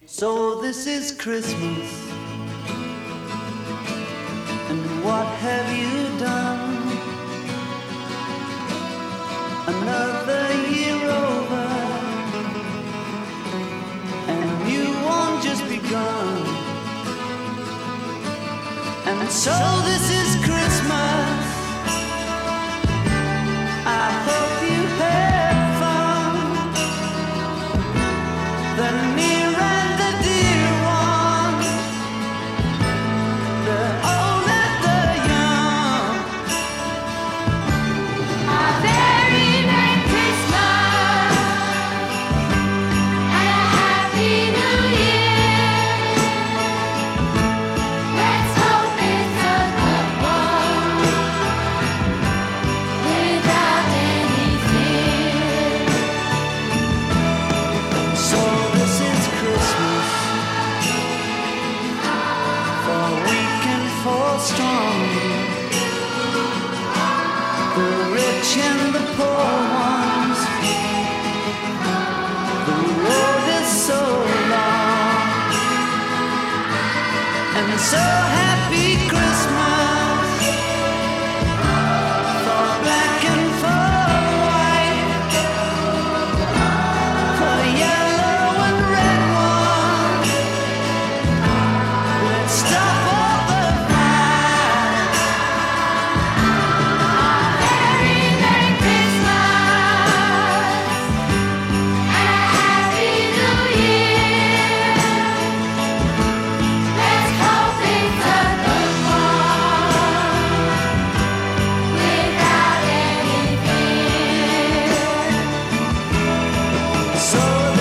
So this is Christmas, and what have you done? Another year over, and a new one just begun. And so this is Christmas. I hope you had fun. The near and the dear one, the old and the young. A very Merry Christmas and a Happy New Year. Let's hope it's a good one without any fear. So this is Christmas, for weak and for strong, the rich and the poor ones. The road is so long, and so happy Christmas for black and for white, for yellow and red one. Let's stop all the fights. Very Merry Christmas and a Happy New Year. Let's hope it's a good one without any fear. So